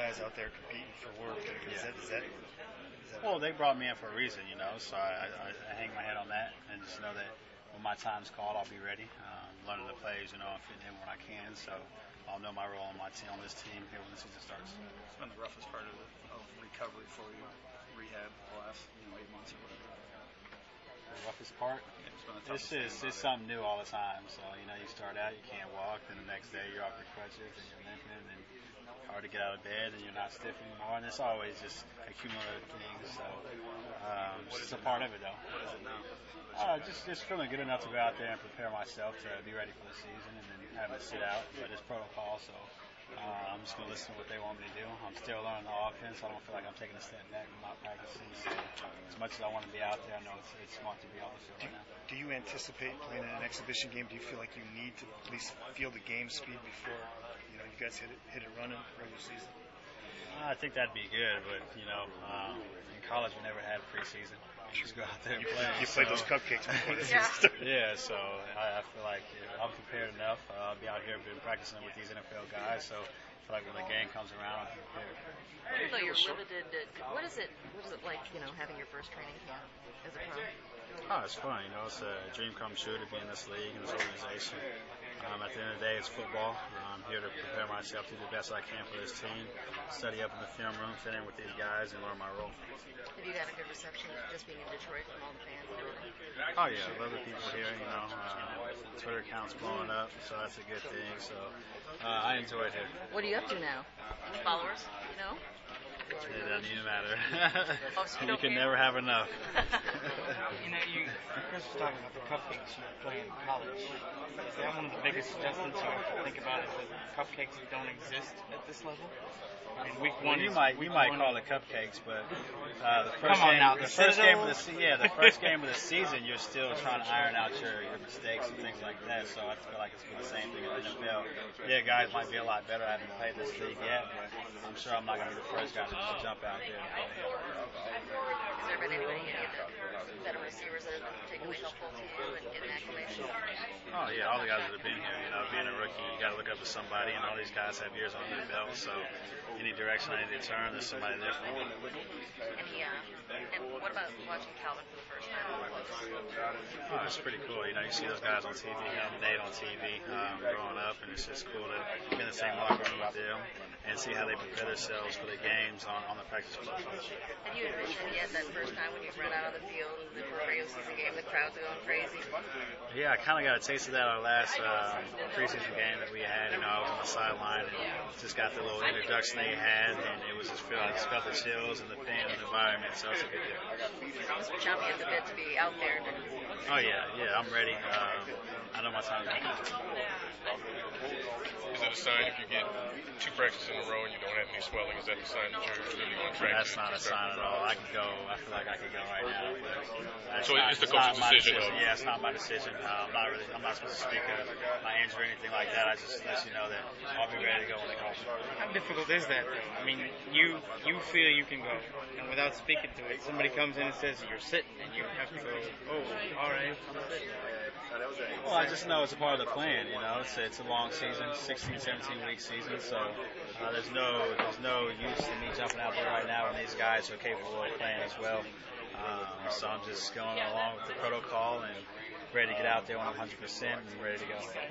guys out there competing for work. Is that Well, they brought me in for a reason, so I hang my head on that and just know that when my time's called, I'll be ready. Learning the plays, and fitting in when I can. So I'll know my role on my team, on this team here when the season starts. It's been the roughest part of recovery for you, rehab the last 8 months or whatever. The roughest part? Yeah, it's something new all the time. So you start out, you can't walk, then the next day you're off your crutches and you're limping, and hard to get out of bed, and you're not stiff anymore. And it's always just accumulative things. So it's just a part of it, though. What is it now? Just feeling good enough to go out there and prepare myself to be ready for the season, and then having to sit out. But it's protocol, so I'm just going to listen to what they want me to do. I'm still learning the offense. I don't feel like I'm taking a step back and not practicing. So as much as I want to be out there, I know it's smart to be on the field right now. Do you anticipate playing in an exhibition game? Do you feel like you need to at least feel the game speed before you guys hit it running regular season? I think that'd be good, but in college we never had preseason. You just go out there and play. You played those cupcakes before the season started. Yeah, so I feel like I'm prepared enough. I'll be out here been practicing with these NFL guys, so I feel like when the game comes around, I'm prepared. Even though you're limited, what is it like, having your first training camp as a pro? Oh, it's fun. It's a dream come true to be in this league and this organization. At the end of the day, it's football. I'm here to prepare myself to do the best I can for this team, study up in the film room, fit in with these guys, and learn my role. Have you got a good reception just being in Detroit from all the fans? Oh, yeah. I love the people here. Twitter account's blowing up, so that's a good thing. So I enjoy it here. What are you up to now? Followers, It doesn't even matter. So you can never have enough. Chris was talking about the cupcakes you play in college. Is that one of the biggest adjustments you have to think about? Is that cupcakes don't exist at this level? I mean, week one. You might call it cupcakes, but the first game of the season, you're still trying to iron out your mistakes and things like that. So I feel like it's the same thing in the NFL. Yeah, guys might be a lot better. I haven't played this league yet, but I'm sure I'm not going to be the first guy to just jump out there and play. Has there been anybody, any of the better receivers that have been particularly helpful to you in that information? Oh yeah, all the guys that have been here. Being a rookie, you got to look up to somebody, and all these guys have years on their belt. So any direction I need to turn, there's somebody there for me. And what about watching Calvin for the first time? Oh, it's pretty cool. You see those guys on TV, Nate on TV, growing up, and it's just cool to be in the same locker room with them and see how they prepare themselves for the games on the practice field. Have you envisioned yet that first time when you run out on the field in the regular season game, the crowds are going crazy? Yeah, I kind of got a taste of that our last preseason game that we had. I was on the sideline and just got the little introduction they had, and it was just I just felt the chills and the fan and the environment, so it's a good deal. You must be chomping at the bit to be out there. Oh yeah, I'm ready. I know my time's coming. Is it a sign if you get 2 practices in a row and you don't have any swelling? Is that a sign that you're really on track? That's not a sign at all. I feel like I could go right now. So it's the coach's decision. Yeah, it's not my decision. I'm not supposed to speak of my injury or anything like that. I just let you know that I'll be ready to go when they call me. How difficult is that, though? I mean, you feel you can go, and without speaking to it, somebody comes in and says you're sitting, and you have to go, oh, all right. Well, I just know it's a part of the plan. It's a long season, 16, 17-week season, so there's no use in me jumping out there right now when these guys are capable of playing as well. So I'm just going along with the protocol and ready to get out there when I'm 100% and ready to go.